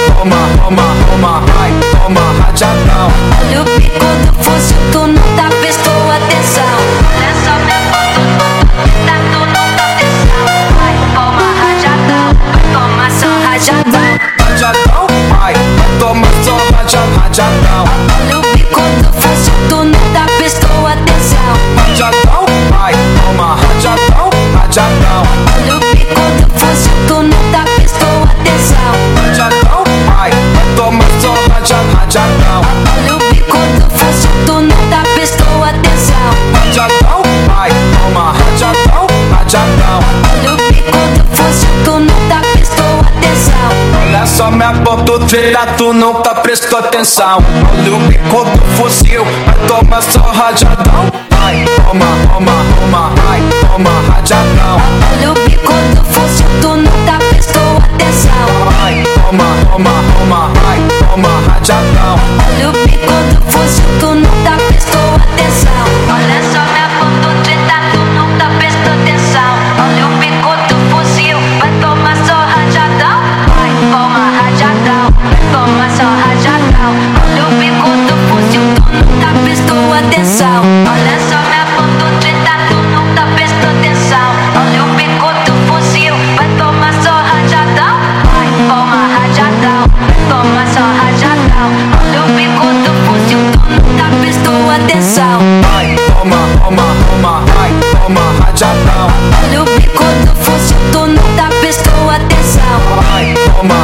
toma, ai, toma rajadão. Olha o bico do fuzil, tu nunca prestou atenção. Olha só minha pontudeira, tu nunca atenção. Ai, toma rajadão, vai tomar só rajadão. Rajadão, ai, vai tomar só rajadão. Olha o bico do fuzil, tu nunca prestou atenção. Rajadão, ai, toma rajadão. Olha o bico do fuzil, tu nunca prestou atenção. Rajadão, ai, vai tomar só rajadão. Olha o bico do fuzil, tu nunca prestou atenção. Rajadão, ai, toma rajadão. Olha o bico do fuzil, tu nunca prestou atenção. Olha só minha pontudeira, tu nunca prestou atenção. Olha o bico do fuzil, vai tomar só rajadão. Ai, toma, ai, toma rajadão. Olha o bico do fuzil, tu nunca prestou atenção. Ai, toma, ai, toma rajadão. Olha o bico do fuzil, tu nunca prestou atenção. Olha só minha pontudeira, tu nunca prestou atenção. Olha o bico do fuzil, vai tomar só rajadão. Ai, toma rajadão, vai tomar só rajadão. Olha o bico do fuzil, tu nunca prestou atenção. Olha só minha pontudeira, tu nunca prestou atenção. Olha o bico do fuzil, vai tomar só rajadão. Ai, toma rajadão, vai tomar só rajadão. Olha o bico do fuzil, tu nunca prestou atenção. Ai, toma, ai, toma rajadão. Olha o bico do fuzil, tu nunca prestou atenção. Ai,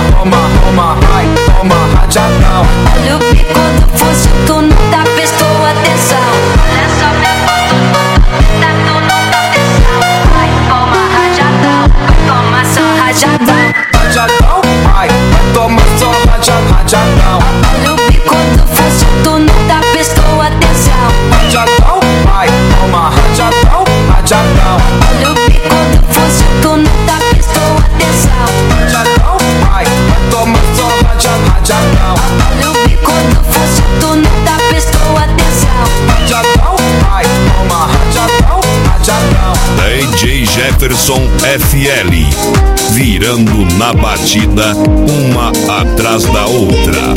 toma, ai, toma rajadão. Olha o bico do fuzil, tu nunca prestou atenção. Olha só minha pontudeira, tu nunca atenção. Ai, toma rajadão, vai tomar só rajadão. Rajadão, ai, vai tomar só rajadão. Olha o bico do fuzil, tu nunca prestou atenção. Rajadão, ai, toma rajadão. Olha o bico do fuzil, tu nunca prestou atenção. Rajadão, ai, vai tomar só rajadão. Olha o bico do fuzil, tu nunca prestou atenção. Rajadão, ai, toma rajadão. DJ Jefferson FL, virando na batida, uma atrás da outra.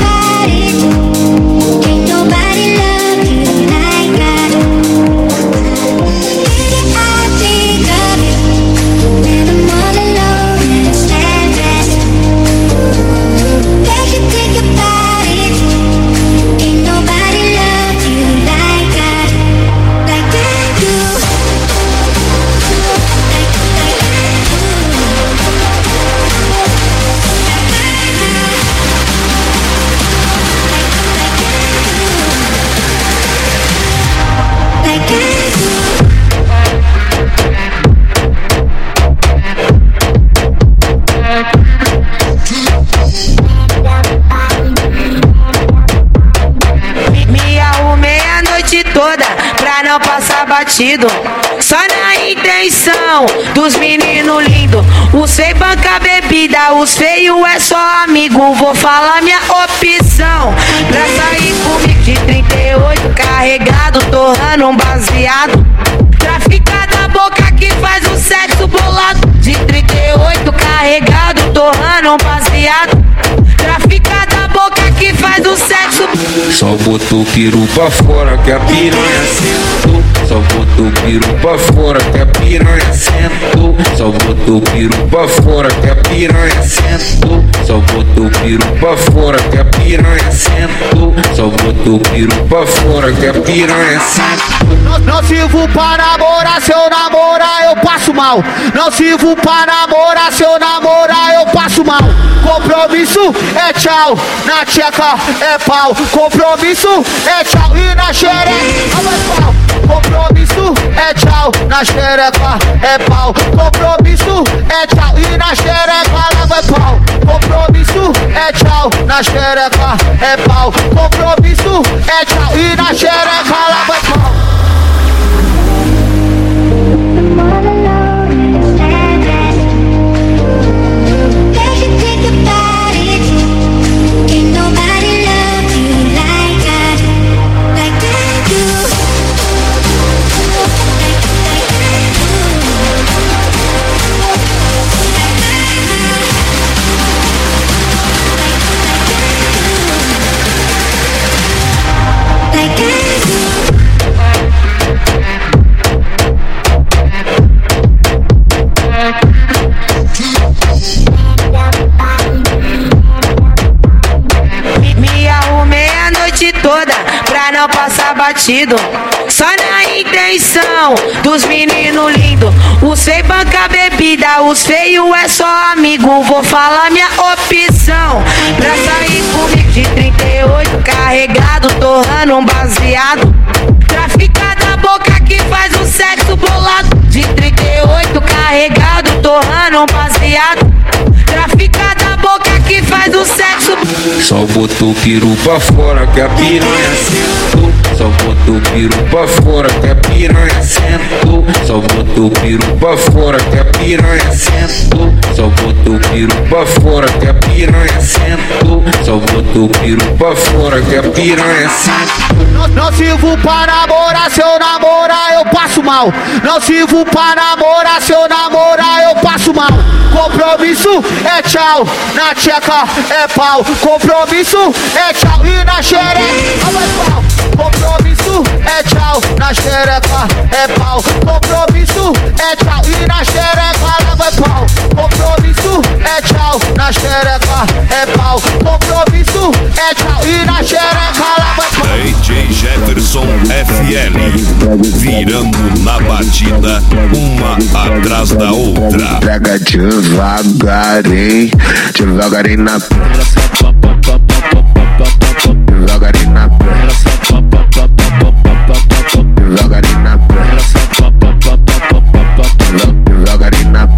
Me arrumei a noite toda pra não passar batido. Só na intenção dos meninos lindos. Os feios banca bebida, os feios é só amigo. Vou falar minha opção. Pra sair comigo de 38 carregado, torrando um baseado. Trafica da boca que faz o sexo bolado. De 38 carregado, torrando um baseado. Trafica da boca que faz o sexo. Só botou o peru pra fora que a piranha sentou. Só botou o peru pra fora que a piranha sentou. Só botou o peru pra fora que a piranha sentou. Só botou o peru pra fora que a piranha sentou. Só botou o peru pra fora que a piranha sentou. Não sirvo pra namorar, se eu namorar eu passo mal. Não sirvo pra namorar, se eu namorar eu passo mal. Compromisso é tchau, na tcheca é pau. Compromisso é tchau e na xereca é pau. Compromisso é tchau, na xereca é pau. Compromisso é tchau e na xereca leva é pau. Compromisso é tchau, na xereca é pau. Compromisso é tchau e na xereca leva é pau. Toda pra não passar batido. Só na intenção dos meninos lindos. Os feios banca bebida, os feios é só amigo. Vou falar minha opção. Pra sair comigo de 38 carregado, torrando um baseado. Trafica da boca que faz o sexo bolado. De 38 carregado, torrando um baseado. Trafica da boca que faz o sexo. Só botou o peru pra fora que a piranha sentou. Só botou o peru pra fora que a piranha sentou. Só botou o peru pra fora que a piranha sentou. Só botou o peru pra fora que a piranha sentou. Só botou o peru pra fora que a piranha sentou. Não sirvo pra namorar, se eu namorar eu passo mal. Não sirvo pra namorar, se eu namorar eu passo mal. Compromisso é tchau, na tcheca é pau. Compromisso é tchau e na xereca é pau. Compromisso é tchau, na xereca é pau. Compromisso é tchau e na xereca leva é pau. Compromisso é tchau, na xereca é pau. Compromisso é tchau e na xereca leva é pau. DJ Jefferson FL, virando na batida, uma atrás da outra. Pega devagarinho, devagarinho na devagarinho na devagarinho na devagarinho na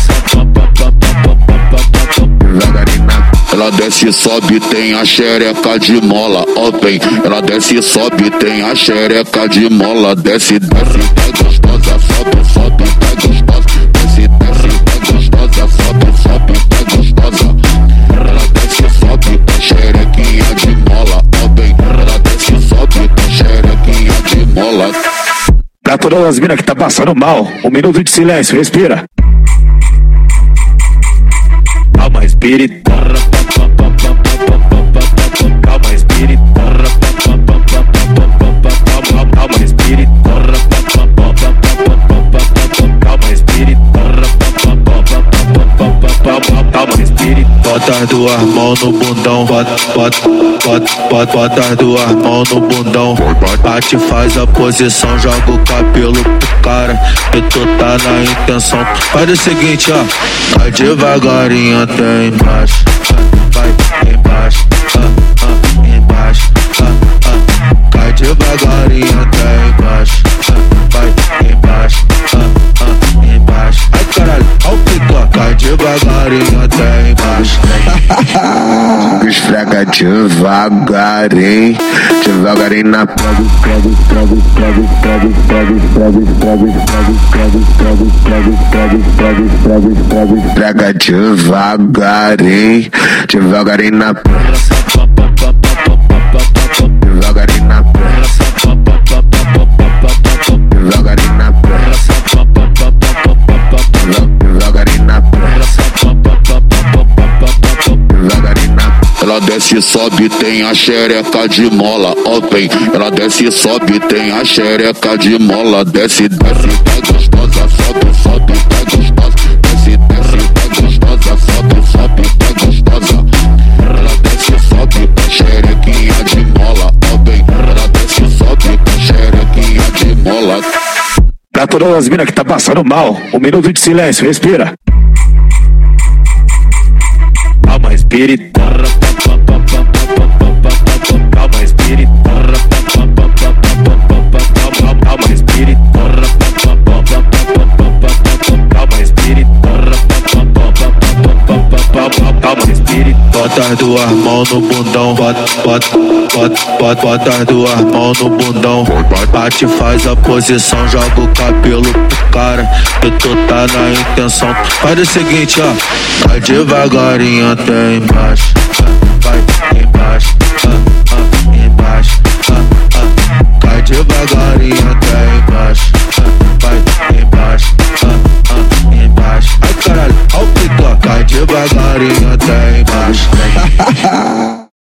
devagarinho na. Ela desce e sobe, tem a xereca de mola, ó bem. Ela desce e sobe, tem a xereca de mola. Desce, desce, tá gostosa, sobe, sobe, tá gostosa. Desce, desce, tá gostosa, sobe, sobe, tá gostosa. Ela desce e sobe, tem xerequinha de mola, ó bem. Ela desce e sobe, tem xerequinha de mola. Pra todas as minas que tá passando mal, 1 minuto de silêncio, respira. Calma, respire. Calma, respire. Calma, respire. Calma, respire. Calma, respire. Bota as duas mãos no bundão, bota as duas mãos no bundão. Bate, faz a posição, joga o cabelo pro cara. E tu tá na intenção. Faz o seguinte, ó. Vai devagarinho até embaixo. Vai embaixo, embaixo. Cai devagarinho até embaixo. Vai embaixo, embaixo. Ai caralho, ó o pico, cai devagarinho até embaixo. Esfrega devagarinho, devagarinho na entrega devagarinho, devagarinho na devagarinho na devagarinho na ela desce e sobe, tem a xereca de mola, ó vem. Ela desce e sobe, tem a xereca de mola. Desce, desce, tá gostosa, sobe, sobe, tá gostosa. Desce, desce, tá gostosa, sobe, sobe, tá gostosa. Ela desce e sobe, com xerequinha de mola, ó vem. Ela desce e sobe, com xerequinha de mola. Pra todas as minas que tá passando mal, 1 minuto de silêncio, respira. Calma, respire. Calma, respire. Calma, respire. Calma, respire. Calma, respire. Bota as duas mãos no bundão, bota as duas mãos no bundão. Bate, faz a posição, joga o cabelo pro cara. E tu tá na intenção. Faz o seguinte, ó. Vai devagarinho até embaixo. Vai embaixo.